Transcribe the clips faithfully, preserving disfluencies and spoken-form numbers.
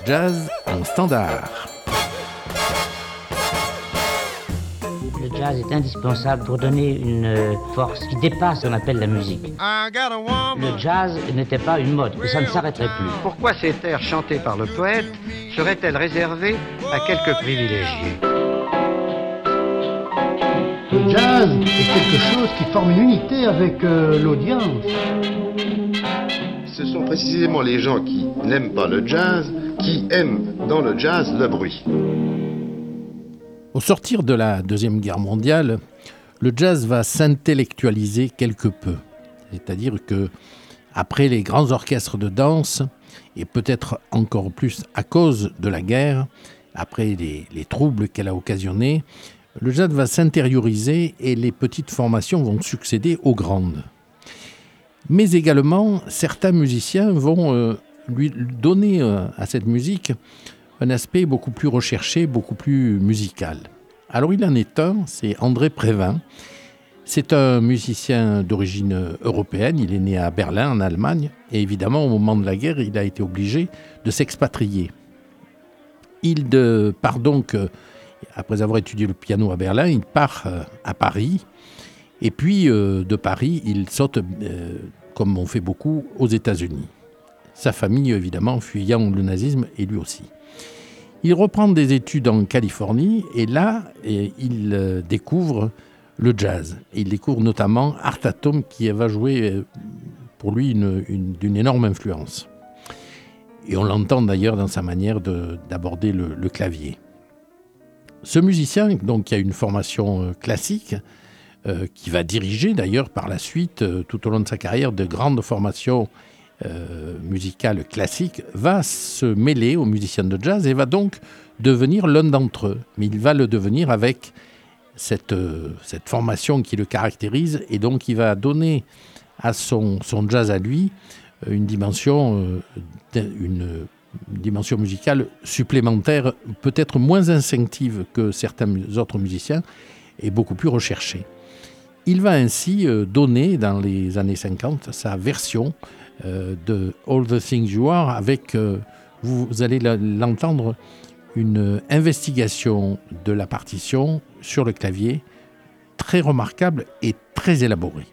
jazz en standard. Le jazz est indispensable pour donner une force qui dépasse ce qu'on appelle la musique. Le jazz n'était pas une mode et ça ne s'arrêterait plus. Pourquoi cette air chantée par le poète serait-elle réservée à quelques privilégiés ? Le jazz est quelque chose qui forme une unité avec euh, l'audience. Ce sont précisément les gens qui n'aiment pas le jazz qui aiment dans le jazz le bruit. Au sortir de la Deuxième Guerre mondiale, le jazz va s'intellectualiser quelque peu. C'est-à-dire que après les grands orchestres de danse, et peut-être encore plus à cause de la guerre, après les, les troubles qu'elle a occasionnés, le jazz va s'intérioriser et les petites formations vont succéder aux grandes. Mais également, certains musiciens vont euh, lui donner euh, à cette musique un aspect beaucoup plus recherché, beaucoup plus musical. Alors il en est un, c'est André Previn. C'est un musicien d'origine européenne, il est né à Berlin, en Allemagne, et évidemment au moment de la guerre, il a été obligé de s'expatrier. Il de, part donc, après avoir étudié le piano à Berlin, il part à Paris, et puis euh, de Paris, il saute, euh, comme on fait beaucoup, aux États-Unis. Sa famille, évidemment, fuyant le nazisme, et lui aussi. Il reprend des études en Californie et là, il découvre le jazz. Il découvre notamment Art Atom qui va jouer pour lui une, une, d'une énorme influence. Et on l'entend d'ailleurs dans sa manière de, d'aborder le, le clavier. Ce musicien, donc, qui a une formation classique, euh, qui va diriger d'ailleurs par la suite, euh, tout au long de sa carrière, de grandes formations Euh, musical classique, va se mêler aux musiciens de jazz et va donc devenir l'un d'entre eux. Mais il va le devenir avec cette, euh, cette formation qui le caractérise et donc il va donner à son, son jazz à lui une dimension, euh, une, une dimension musicale supplémentaire, peut-être moins instinctive que certains autres musiciens et beaucoup plus recherchée. Il va ainsi euh, donner dans les années cinquante sa version Euh, de All the Things You Are, avec, euh, vous, vous allez l'entendre, une investigation de la partition sur le clavier, très remarquable et très élaborée.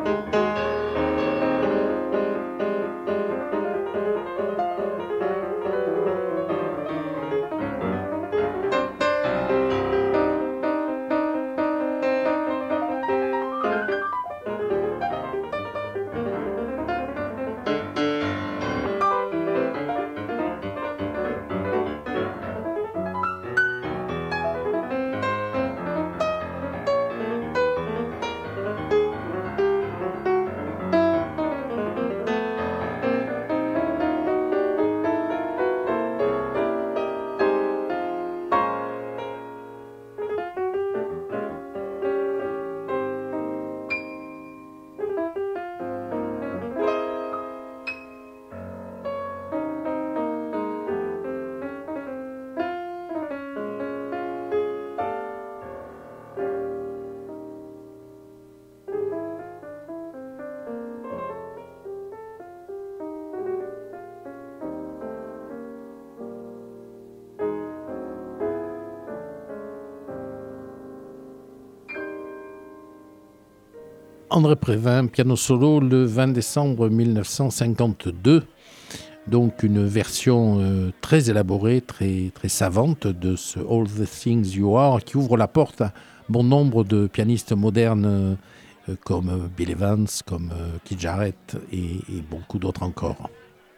André Prévin, piano solo le vingt décembre mille neuf cent cinquante-deux. Donc une version euh, très élaborée, très, très savante de ce All the Things You Are qui ouvre la porte à bon nombre de pianistes modernes euh, comme Bill Evans, comme euh, Keith Jarrett et, et beaucoup d'autres encore.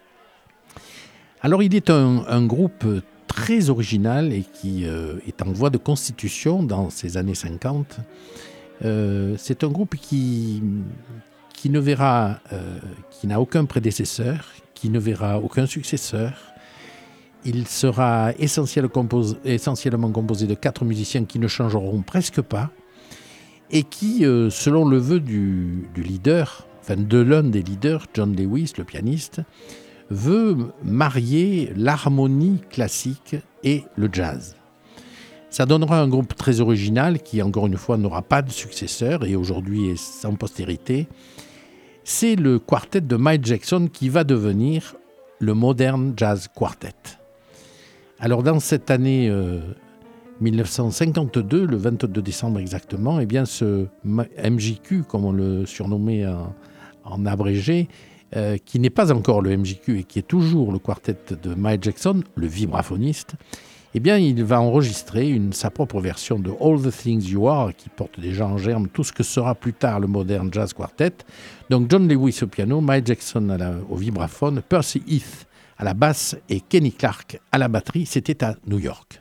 Alors il est un, un groupe très original et qui euh, est en voie de constitution dans ces années cinquante. Euh, c'est un groupe qui, qui ne verra, euh, qui n'a aucun prédécesseur, qui ne verra aucun successeur. Il sera essentiel compos- essentiellement composé de quatre musiciens qui ne changeront presque pas et qui, euh, selon le vœu du, du leader, enfin de l'un des leaders, John Lewis, le pianiste, veut marier l'harmonie classique et le jazz. Ça donnera un groupe très original qui, encore une fois, n'aura pas de successeur et aujourd'hui est sans postérité. C'est le quartet de Mike Jackson qui va devenir le Modern Jazz Quartet. Alors, dans cette année euh, mille neuf cent cinquante-deux, le vingt-deux décembre exactement, eh bien, ce M J Q, comme on le surnommait en, en abrégé, euh, qui n'est pas encore le M J Q et qui est toujours le quartet de Mike Jackson, le vibraphoniste, eh bien, il va enregistrer une, sa propre version de All the Things You Are, qui porte déjà en germe tout ce que sera plus tard le Modern Jazz Quartet. Donc, John Lewis au piano, Mike Jackson à la, au vibraphone, Percy Heath à la basse et Kenny Clarke à la batterie. C'était à New York.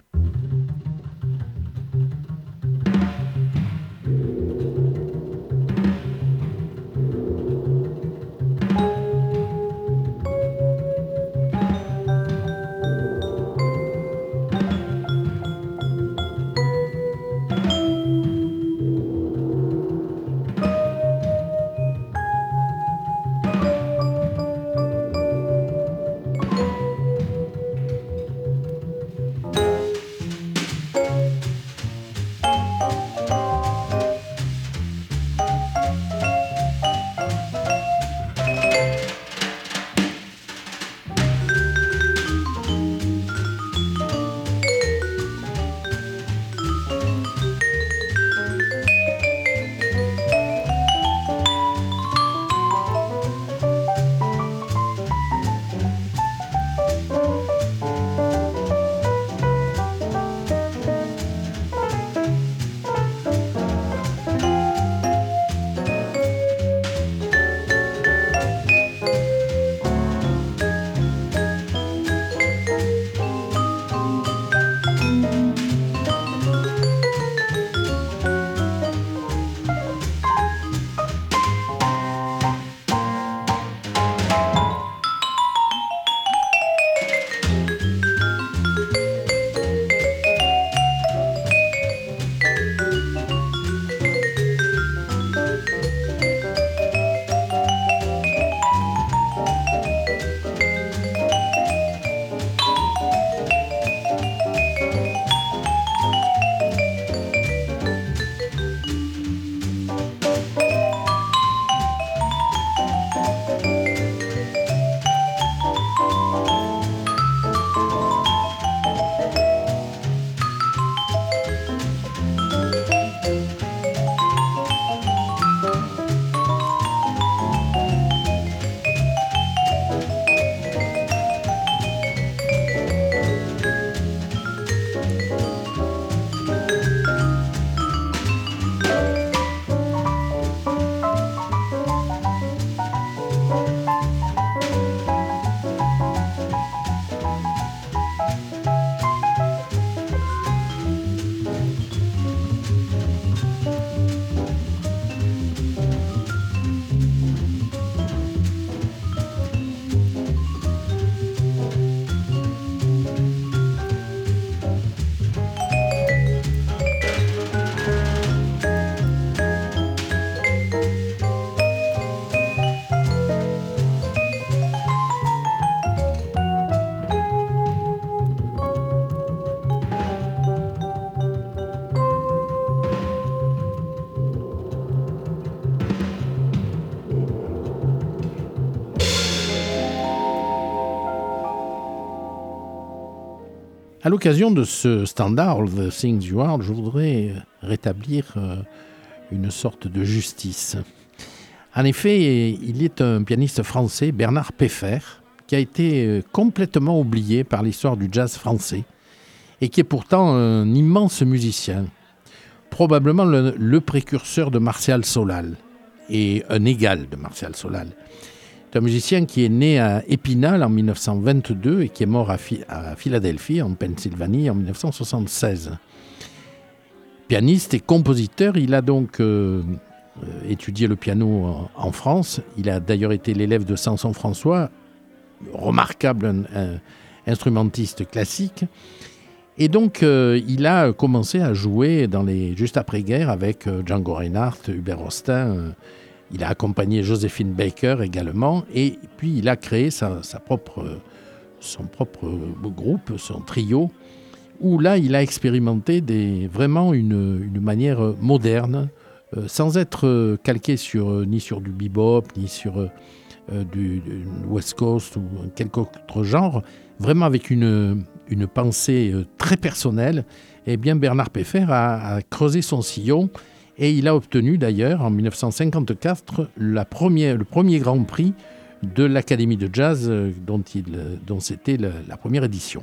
À l'occasion de ce standard, All the Things You Are, je voudrais rétablir euh, une sorte de justice. En effet, il est un pianiste français, Bernard Peffer, qui a été complètement oublié par l'histoire du jazz français et qui est pourtant un immense musicien, probablement le, le précurseur de Martial Solal et un égal de Martial Solal. C'est un musicien qui est né à Épinal en dix-neuf cent vingt-deux et qui est mort à, Fi- à Philadelphie, en Pennsylvanie, en dix-neuf cent soixante-seize. Pianiste et compositeur, il a donc euh, étudié le piano en, en France. Il a d'ailleurs été l'élève de Samson François, remarquable un, un instrumentiste classique. Et donc, euh, il a commencé à jouer dans les, juste après-guerre avec euh, Django Reinhardt, Hubert Rostin. Euh, il a accompagné Joséphine Baker également. Et puis, il a créé sa, sa propre, son propre groupe, son trio, où là, il a expérimenté des, vraiment une, une manière moderne, euh, sans être calqué sur, ni sur du bebop, ni sur euh, du, du West Coast ou quelque autre genre, vraiment avec une, une pensée très personnelle. Eh bien, Bernard Peffer a, a creusé son sillon et il a obtenu d'ailleurs en dix-neuf cent cinquante-quatre la première, le premier Grand Prix de l'Académie de Jazz dont, il, dont c'était la, la première édition.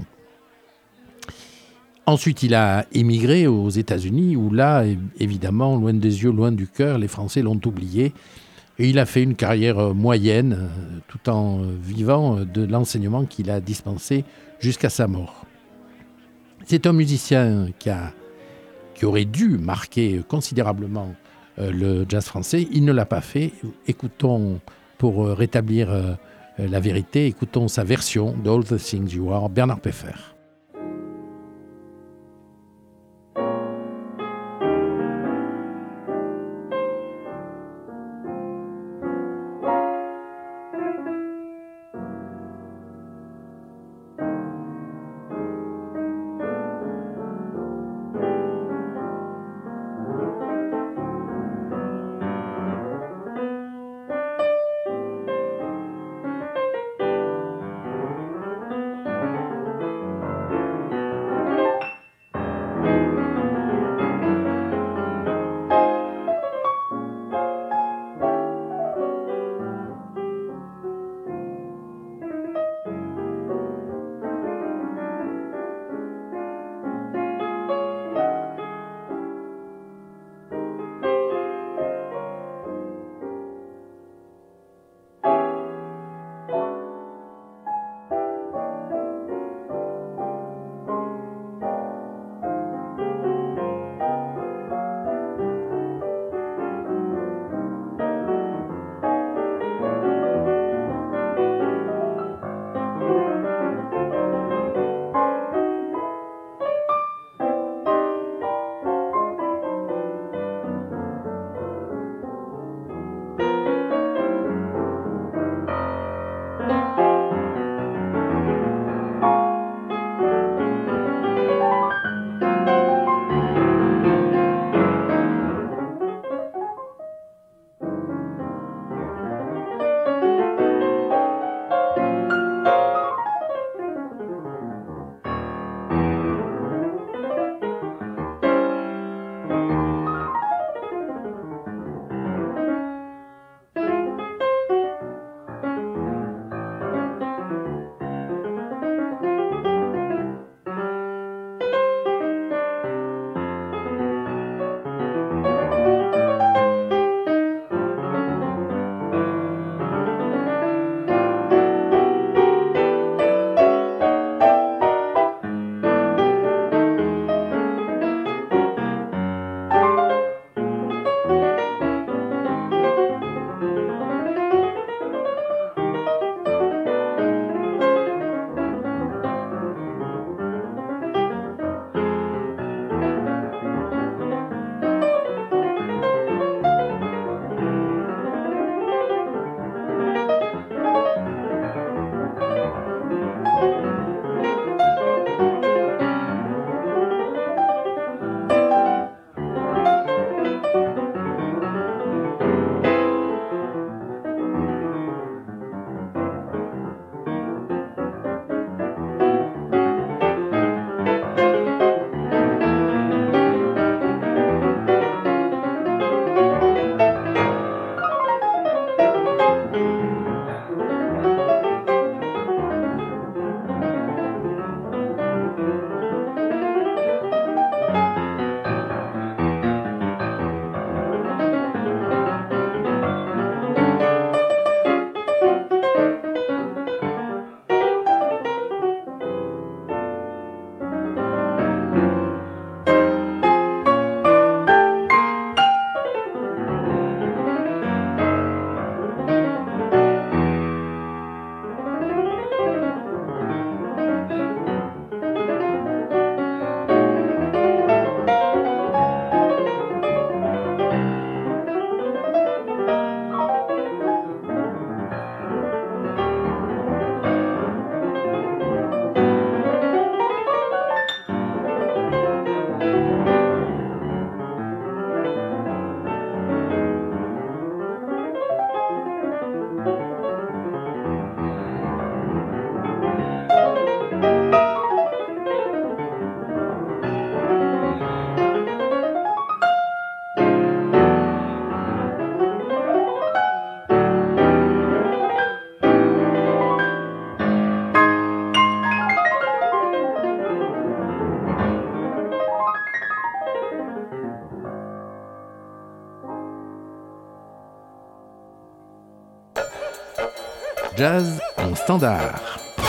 Ensuite, il a émigré aux États-Unis où là, évidemment, loin des yeux, loin du cœur, les Français l'ont oublié. Et il a fait une carrière moyenne, tout en vivant de l'enseignement qu'il a dispensé jusqu'à sa mort. C'est un musicien qui, a, qui aurait dû marquer considérablement le jazz français. Il ne l'a pas fait. Écoutons, pour rétablir la vérité, écoutons sa version de All the Things You Are, Bernard Peffer. Jazz en standard.